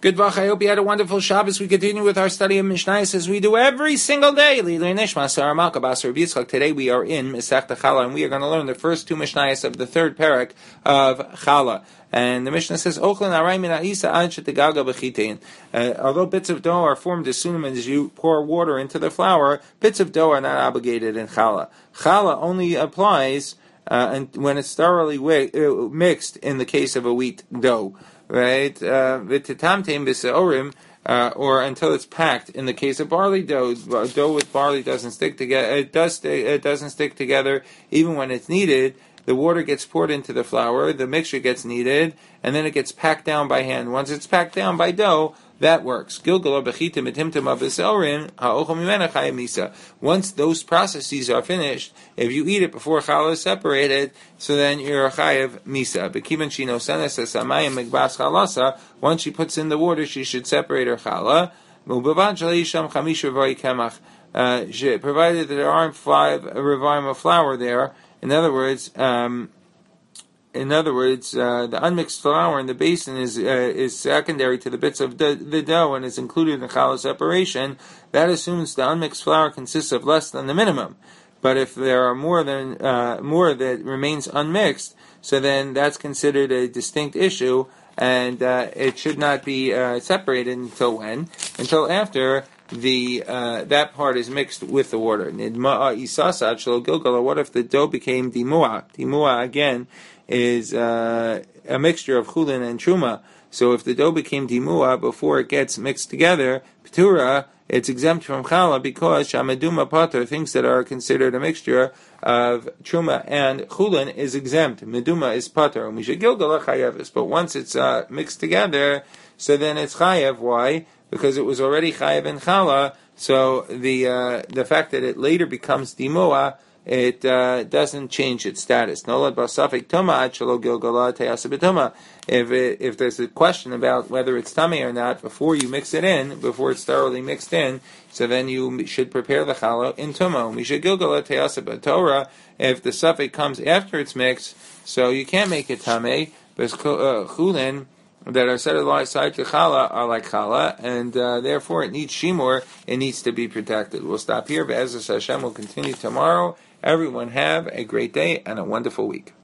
Good vach. I hope you had a wonderful Shabbos. We continue with our study of Mishnayos as we do every single day. Today we are in Masechta Chala, and we are going to learn the first two Mishnayos of the third parak of Chala. And the Mishnah says, although bits of dough are formed as soon as you pour water into the flour, bits of dough are not obligated in Chala. Chala only applies when it's thoroughly mixed in the case of a wheat dough. Right, v'titamteim b'seorim, or until it's packed. In the case of barley dough, dough with barley doesn't stick together. It doesn't stick together even when it's kneaded. The water gets poured into the flour, the mixture gets kneaded, and then it gets packed down by hand. Once it's packed down by dough, that works. Once those processes are finished, if you eat it before challah is separated, so then you're a chayav misa. Once she puts in the water, she should separate her challah. Provided that there aren't 5 revaim of flour there. In other words, the unmixed flour in the basin is secondary to the bits of the dough and is included in challah separation. That assumes the unmixed flour consists of less than the minimum. But if there are more that remains unmixed, so then that's considered a distinct issue, and it should not be separated until when? Until after that part is mixed with the water. What if the dough became dimua? Dimua again is a mixture of chulin and truma. So if the dough became dimua before it gets mixed together, p'tura, it's exempt from challah because shamaduma pater, things that are considered a mixture of truma and chulin, is exempt. Meduma is pater. But once it's mixed together, so then it's chayav. Why? Because it was already chayav in challah, so the fact that it later becomes dimua, it doesn't change its status. If there's a question about whether it's tamei or not before you mix it in, before it's thoroughly mixed in, so then you should prepare the challah in tumah. Torah, if the suffix comes after it's mixed, so you can't make it tamei, because chulin that are set aside to challah are like challah, and therefore it needs shimur, it needs to be protected. We'll stop here, but Be'ezus Hashem will continue tomorrow. Everyone have a great day and a wonderful week.